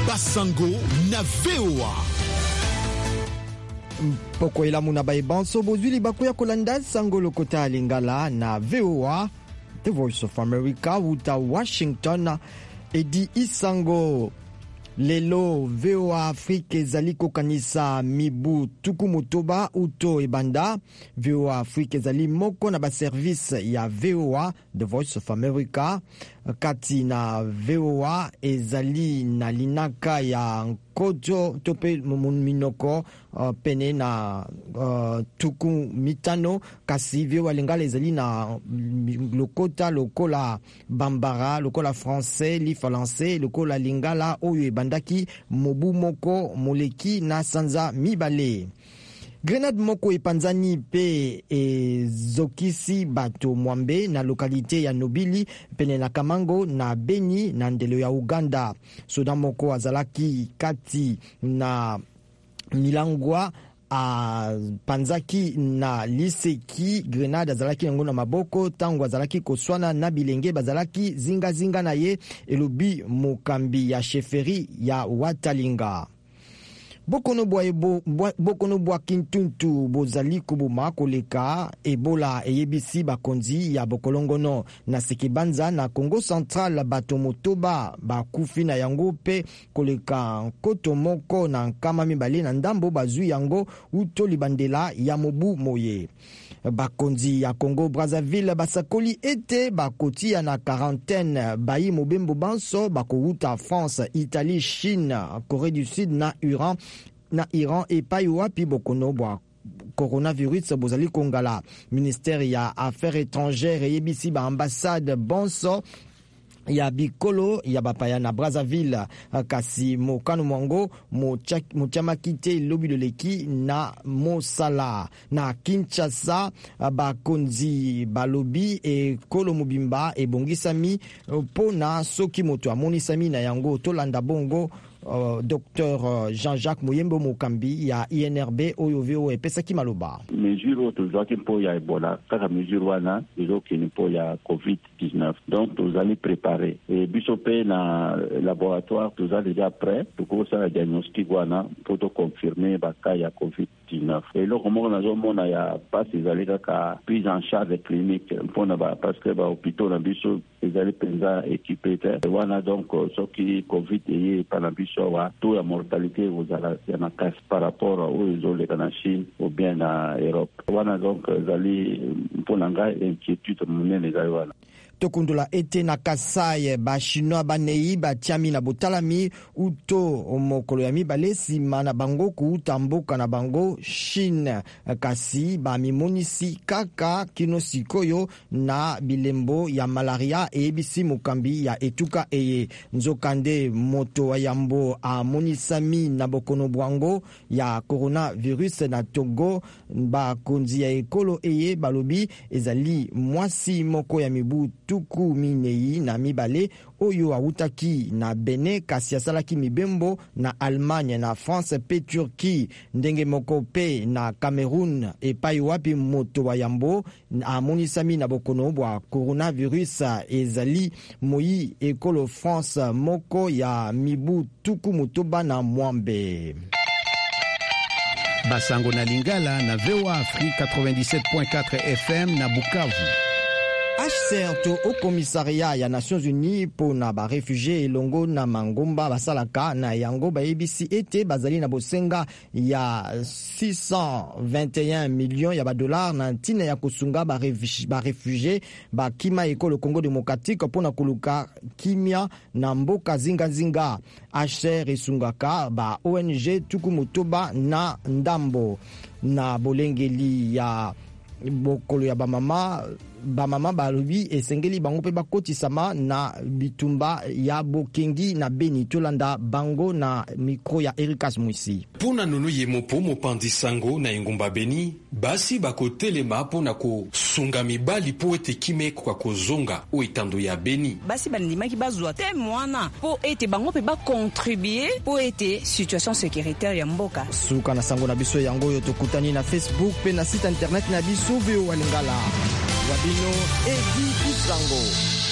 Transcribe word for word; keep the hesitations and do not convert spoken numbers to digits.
Basango na V O A. Poko elamu na baibanso bozwili bakoya kolanda sango lokota lingala na V O A, The Voice of America, uta Washington. Edi isango lelo V O A Afrique ezali kokanisa mibu tuku motoba uto ebanda. V O A Afrique ezali moko na ba service ya V O A, The Voice of America. Kati na V O A ezali na linaka ya nkoto tope minoko uh, pene na uh, tuku mitano. Kasi V O A lingala ezali na lokota lokola bambara, lokola français, li français, lokola lingala oyo ebandaki mobu moko moleki na sanza mibale. Grenade moko epanzani pe ezokisi bato mwambe na lokalite ya Nobili pene na Kamango na Beni na ndelo ya Uganda. Soda moko azalaki kati na milangwa a panzaki na liseki grenade azalaki yango na maboko tango azalaki koswana na bilenge bazalaki zinga zinga na ye, elobi mokambi ya sheferi ya Watalinga. Bokono bwa ebo bokono bwa kintuntu bozali kubuma koleka Ebola eyebisi bakonzi ya bokolongono na sekibanza na Congo Central. Bato motoba bakufi na yango pe koleka nkoto moko na nkama mibale na ndambo bazwi yango uto libandela ya mobu moye. Bakonzi ya Congo Brazzaville basakoli ete bakotia na quarantaine bayi mobembo banso bakouta France, Italie, Chine, Corée du Sud na Iran na Iran epai wapi bokono bwa coronavirus bozali kongala. Ministère ya Affaires étrangères eyebisi ba ambassade bonso ya bikolo ya bapaya na Brazzaville. Kasi mokano mwango mochamakite lobi loleki na mosala na Kinshasa. Bakonzi balobi e kolo mobimba ebongisami pona soki moto amonisami na yango tolanda bongo. Uh, Docteur Jean-Jacques Mouyembo Mokambi ya I N R B oyo V O A pesaki maloba. Mesure tozwaki mpo ya Ebola kaka mesure wana ezokini mpo ya covid dix-neuf. Donc tozali préparer et biso pe na laboratoire tozali déjà prêt tukosala diagnostic wana mpo to confirmer baka ya covid dix-neuf. Et loko moko nazomona ya pasi ezali kaka prise en charge clinique mpona ba parce que ba hôpitaux na biso ezali penza équipé te wana. Donc soki covid eye pana biso wa taux ya mortalité ozala na cas par rapport aux ezoleka na Chine ou bien na Europe wana. Donc ezali mpona nga inquiétude monene ezali wana. Tokundula ete na Kasai ba chinois banei batiami na botalami uto mokolo ya mibale sima na bango kuuta mboka na bango Chine. Kasi ba mimonisi kaka kino sikoyo na bilembo ya malaria ebisi mokambi ya etuka eye. Nzokande moto wa yambo a monisami na bokono bwango ya coronavirus na Togo. Ba konzi ya ekolo eye balobi ezali mwasi moko ya mibu tuku minei na mibale oyo awutaki na Benin kasi asalaki mibembo na Allemagne na France pe Turquie ndenge moko pe na Cameroun epai wapi moto wa yambo amonisami na bokono bwa coronavirus ezali moi ekolo France moko ya mibu tuku motoba na mwambe. Basango na Lingala na V O A Afrique quatre-vingt-dix-sept point quatre F M na Bukavu. H C R to au commissariat ya Nations Unies pona ba réfugiés elongo na mangomba basalaka na yango ba A B C ete bazali na bosenga ya six cent vingt et un millions ya ba dollars na ntina ya kusunga ba réfugiés ba kima ekolo Congo démocratique pona kuluka kimia na mboka zinga zinga. H C R esungaka ba O N G tuku motoba na ndambo na bolengeli ya bokolo ya bamama bamama balobi esengeli bango pe bakotisama na bitumba ya bokengi na Beni. Tolanda bango na mikro ya Erikas Mwisi. Puna nunu yemopo mopandi sango na engumba Beni basi bakotelema pona ko sunga mibali po ete kime kwa kozonga o etando ya Beni. Basi bandimaki bazwa te mwana po ete bango pe ba contribuer po ete situation sécuritaire ya mboka. Suka na sango na biso yango yo tokutani na Facebook pe na site internet na biso V O A Lingala. Wabino Edi Isango.